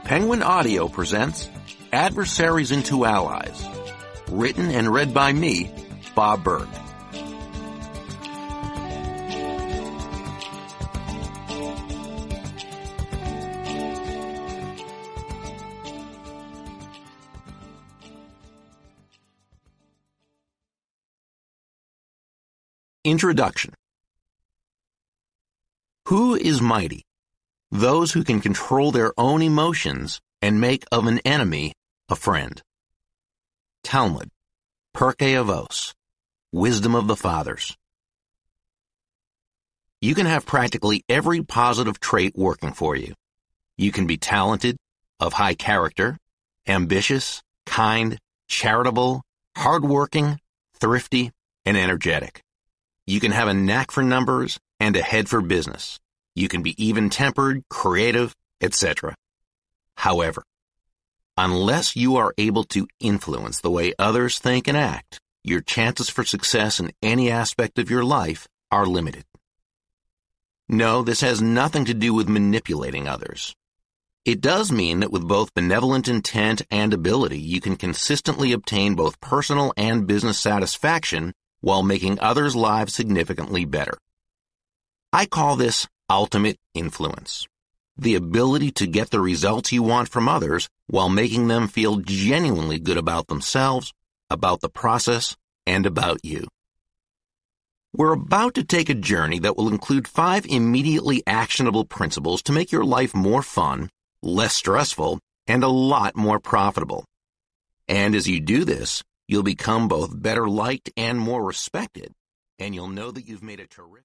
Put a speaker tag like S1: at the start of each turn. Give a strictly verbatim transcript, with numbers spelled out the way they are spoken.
S1: Penguin Audio presents Adversaries into Allies, written and read by me, Bob Burg. Introduction. Who is mighty? Those who can control their own emotions and make of an enemy a friend. Talmud, Pirkei Avos, Wisdom of the Fathers. You can have practically every positive trait working for you. You can be talented, of high character, ambitious, kind, charitable, hardworking, thrifty, and energetic. You can have a knack for numbers and a head for business. You can be even-tempered, creative, et cetera. However, unless you are able to influence the way others think and act, your chances for success in any aspect of your life are limited. No, this has nothing to do with manipulating others. It does mean that with both benevolent intent and ability, you can consistently obtain both personal and business satisfaction while making others' lives significantly better. I call this ultimate influence, the ability to get the results you want from others while making them feel genuinely good about themselves, about the process, and about you. We're about to take a journey that will include five immediately actionable principles to make your life more fun, less stressful, and a lot more profitable. And as you do this, you'll become both better liked and more respected, and you'll know that you've made a terrific